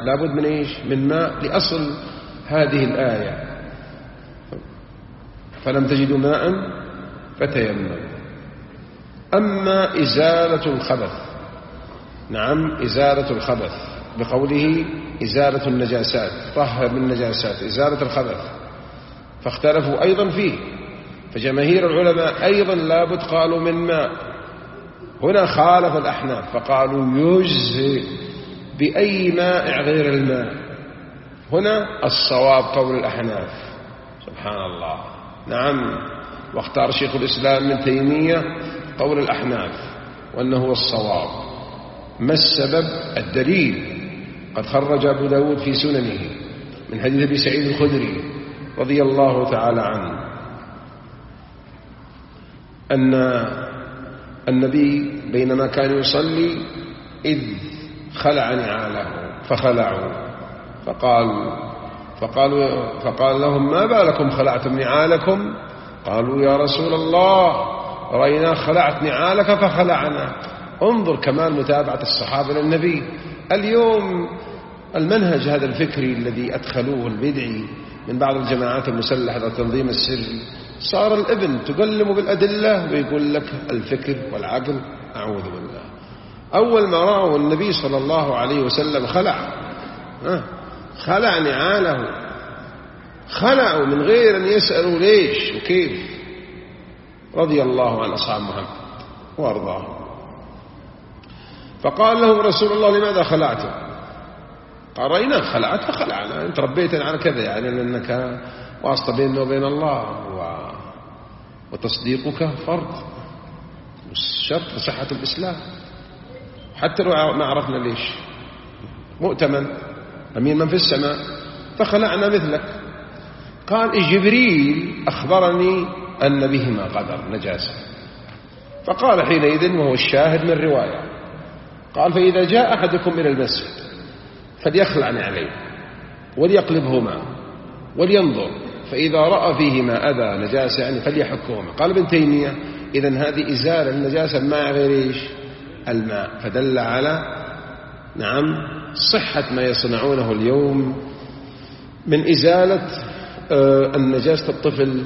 لابد من إيش؟ من ماء لأصل هذه الآية. فلم تجدوا ماء فتيمموا. أما إزالة الخبث، نعم إزالة الخبث بقوله إزالة النجاسات، طهر من النجاسات، إزالة الخبث، فاختلفوا أيضا فيه. فجماهير العلماء أيضا لابد قالوا من ماء. هنا خالف الأحناف فقالوا يجزئ بأي ماء غير الماء. هنا الصواب قول الأحناف، سبحان الله. نعم، واختار شيخ الإسلام ابن تيمية قول الأحناف وأنه هو الصواب. ما السبب؟ الدليل قد خرج أبو داود في سننه من حديث أبي سعيد الخدري رضي الله تعالى عنه أن النبي بينما كان يصلي إذ خلع نعاله فخلعوا، فقال لهم ما بالكم خلعتم نعالكم؟ قالوا يا رسول الله رأينا خلعت نعالك فخلعنا. انظر كمال متابعة الصحابة للنبي. اليوم المنهج هذا الفكري الذي أدخلوه البدعي من بعض الجماعات المسلحة والتنظيم السري، صار الابن تقلم بالأدلة ويقول لك الفكر والعقل. أعوذ بالله. أول ما رأوا النبي صلى الله عليه وسلم خلع نعاله، خلعوا من غير أن يسألوا ليش وكيف، رضي الله عن أصحاب محمد وأرضاهم. فقال له رسول الله لماذا خلعته؟ قال رأينا خلعت فخلعنا، أنت ربيتنا على كذا، يعني لأنك واسطة بيننا وبين الله وتصديقك فرض شرط لصحة الإسلام، حتى لو ما عرفنا ليش. مؤتمن أمين من في السماء، فخلعنا مثلك. قال جبريل أخبرني أن بهما قدر نجاسة. فقال حينئذ وهو الشاهد من الرواية، قال فإذا جاء أحدكم إلى المسجد فليخلعني عليه وليقلبهما ولينظر، فإذا رأى فيهما أذى نجاسة يعني فليحكهما. قال ابن تيمية إذن هذه إزالة النجاسة بماء غير إيش؟ الماء. فدل على نعم صحة ما يصنعونه اليوم من إزالة النجاسة الطفل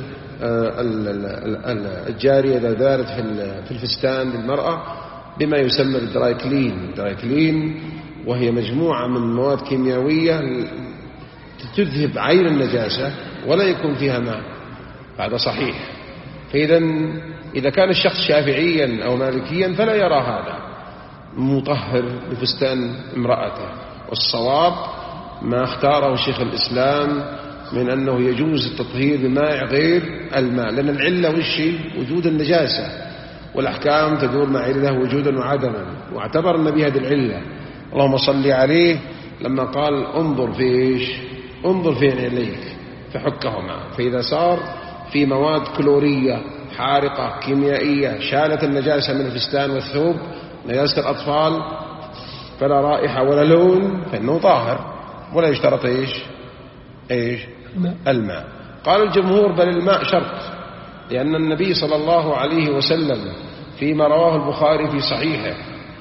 الجارية إذا دارت في الفستان للمرأة بما يسمى بالدرايكلين، وهي مجموعة من مواد كيميائية تذهب عين النجاسة ولا يكون فيها ماء. هذا صحيح. فإذا كان الشخص شافعيا أو مالكيا فلا يرى هذا مطهر لفستان امرأته. والصواب ما اختاره شيخ الإسلام من أنه يجوز التطهير بماء غير الماء، لأن العلة والشيء وجود النجاسة، والأحكام تدور مع علة وجودا وعدما، واعتبر النبي هذه العلة. اللهم صل عليه لما قال انظر في إيش؟ انظر في عينيك فحكهما. فإذا صار في مواد كلورية حارقة كيميائية شالت النجاسة من الفستان والثوب، نجاسة الأطفال، فلا رائحة ولا لون، فإنه طاهر ولا يشترط إيش؟ الماء. قال الجمهور بل الماء شرط، لأن النبي صلى الله عليه وسلم فيما رواه البخاري في صحيحه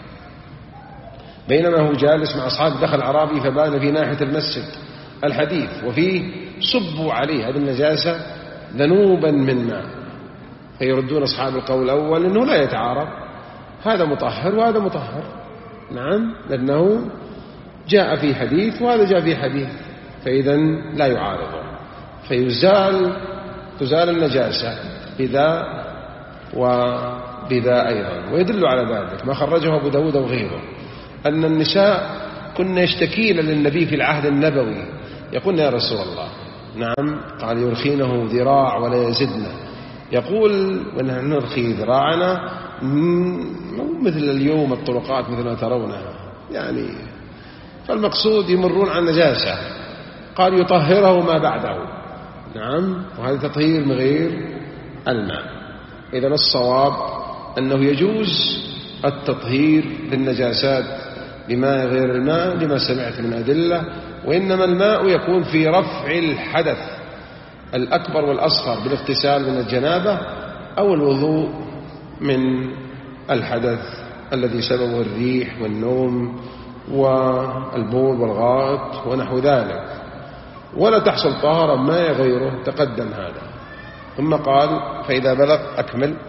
بينما هو جالس مع أصحاب دخل أعرابي فبال في ناحية المسجد، الحديث وفيه صبوا عليه هذه النجاسة ذنوبا من ماء، فيردون أصحاب القول الأول أنه لا يتعارض، هذا مطهر وهذا مطهر. نعم، لأنه جاء في حديث وهذا جاء في حديث، فإذا لا يعارض. تزال النجاسة بذا وبذا أيضا. ويدل على ذلك ما خرجه أبو داود وغيره أن النساء كن يشتكين للنبي في العهد النبوي، يقولن يا رسول الله، نعم، قال يرخينه ذراع ولا يزدنا، يقول ونحن نرخي ذراعنا مو مثل اليوم الطرقات مثل ما ترونها يعني، فالمقصود يمرون عن نجاسة، قال يطهره ما بعده. نعم، وهذا تطهير من غير الماء. إذا الصواب أنه يجوز التطهير للنجاسات بماء غير الماء لما سمعت من أدلة، وإنما الماء يكون في رفع الحدث الأكبر والأصغر بالاغتسال من الجنابة أو الوضوء من الحدث الذي سببه الريح والنوم والبول والغائط ونحو ذلك، ولا تحصل طهارة ما غيره، تقدم هذا. ثم قال: فإذا بلغ أكمل.